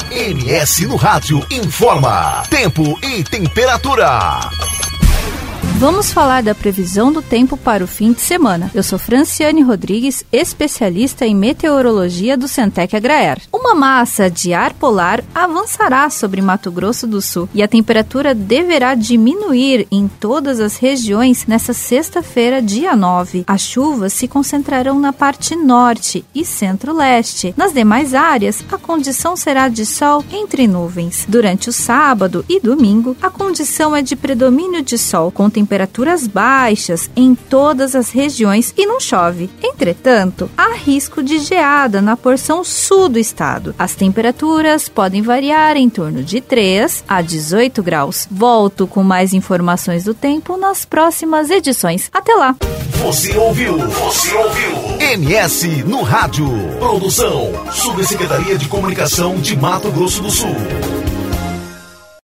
MS no Rádio informa tempo e temperatura. Vamos falar da previsão do tempo para o fim de semana. Eu sou Franciane Rodrigues, especialista em meteorologia do Centec Agraer. Uma massa de ar polar avançará sobre Mato Grosso do Sul e a temperatura deverá diminuir em todas as regiões nesta sexta-feira, dia 9. As chuvas se concentrarão na parte norte e centro-leste. Nas demais áreas, a condição será de sol entre nuvens. Durante o sábado e domingo, a condição é de predomínio de sol, com temperaturas baixas em todas as regiões e não chove. Entretanto, há risco de geada na porção sul do estado. As temperaturas podem variar em torno de 3 a 18 graus. Volto com mais informações do tempo nas próximas edições. Até lá! Você ouviu MS no Rádio. Produção, Subsecretaria de Comunicação de Mato Grosso do Sul.